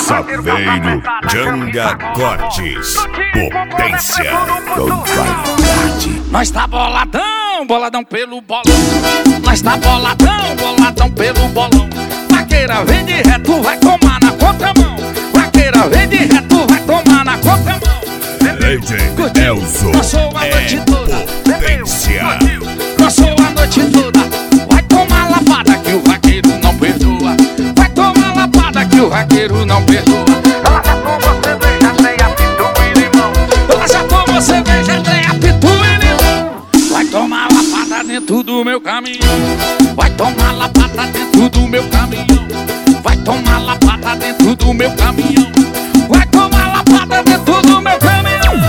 Saveiro, Janga Cortes, potência com qualidade. Nós tá boladão, boladão pelo bolão. Nós tá boladão, boladão pelo bolão. Vaqueira vem de reto, vai tomar na contramão. Vaqueira vem de reto, vai tomar na contramão. DJ Elzo passou a noite toda. potência. Passou a noite toda. Vai tomar lapada que o vaqueiro não perdoa. Vai tomar lapada que o vaqueiro não perdoa. Ela já tomou cerveja, tem pitu e limão. Ela já tomou cerveja, tem pitu e limão. Vai tomar lapada dentro do meu caminhão. Vai tomar lapada dentro do meu caminhão. Vai tomar lapada dentro do meu caminhão. Vai tomar lapada dentro do meu caminhão.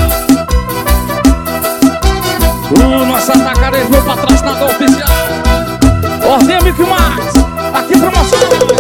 O nosso Atacarejo, meu patrocinador oficial. Ordem Mickey Max, aqui promoção.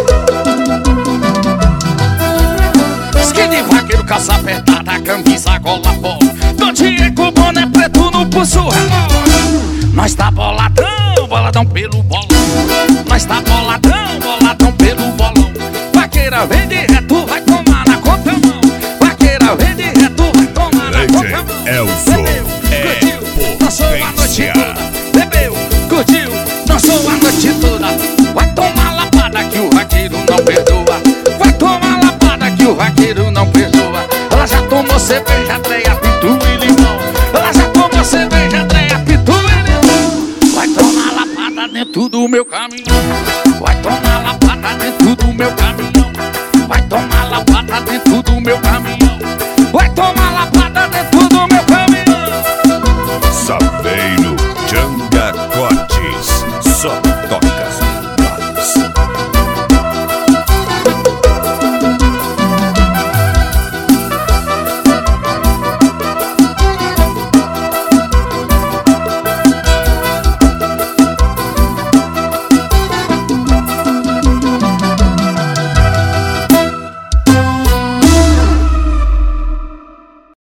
Skin de vaqueiro, calça apertada, camisa gola polo. Do Diego, boné preto no pulso relógio. Nós tá boladão, boladão pelo bolão. Nós tá boladão, boladão pelo bolão. Vaqueira vem de reto, vai tomar na contramão. Vaqueira vem de reto, vai tomar na contramão. Elzo Dançou a noite toda, bebeu, curtiu, dançou a noite toda. Vai tomar lapada que o vaqueiro não perdoa. Vai tomar lapada que o vaqueiro não perdoa. Ela já tomou cerveja,